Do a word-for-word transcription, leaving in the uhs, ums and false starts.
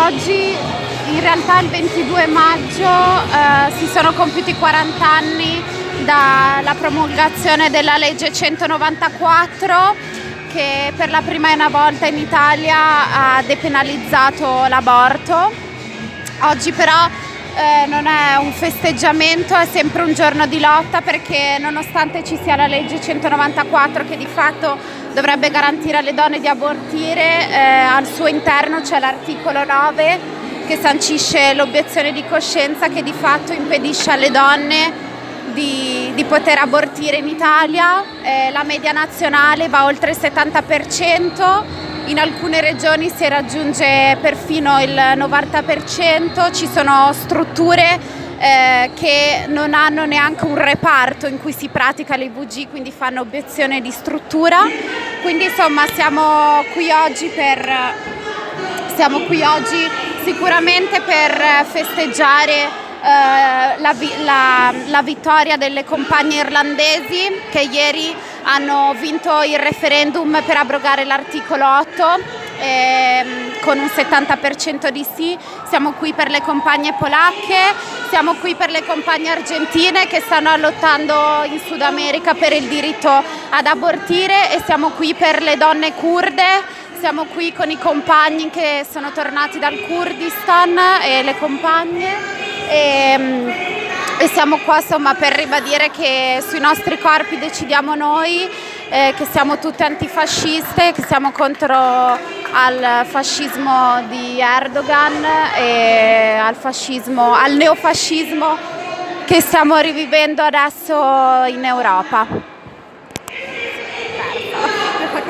oggi, in realtà il ventidue maggio, eh, si sono compiuti quaranta anni dalla promulgazione della legge centonovantaquattro, che per la prima volta in Italia ha depenalizzato l'aborto. Oggi però eh, non è un festeggiamento, è sempre un giorno di lotta, perché nonostante ci sia la legge centonovantaquattro che di fatto dovrebbe garantire alle donne di abortire, eh, al suo interno c'è l'articolo nove che sancisce l'obiezione di coscienza, che di fatto impedisce alle donne di, di poter abortire in Italia. Eh, la media nazionale va oltre il settanta per cento, in alcune regioni si raggiunge perfino il novanta per cento, ci sono strutture eh, che non hanno neanche un reparto in cui si pratica l'I V G, quindi fanno obiezione di struttura. Quindi insomma siamo qui oggi per siamo qui oggi sicuramente per festeggiare Uh, la, la, la vittoria delle compagne irlandesi, che ieri hanno vinto il referendum per abrogare l'articolo otto ehm, con un settanta per cento di sì. Siamo qui per le compagne polacche, siamo qui per le compagne argentine che stanno lottando in Sud America per il diritto ad abortire, e siamo qui per le donne curde. Siamo qui con i compagni che sono tornati dal Kurdistan e le compagne. E, e siamo qua insomma per ribadire che sui nostri corpi decidiamo noi, eh, che siamo tutte antifasciste, che siamo contro al fascismo di Erdogan e al fascismo, al neofascismo che stiamo rivivendo adesso in Europa.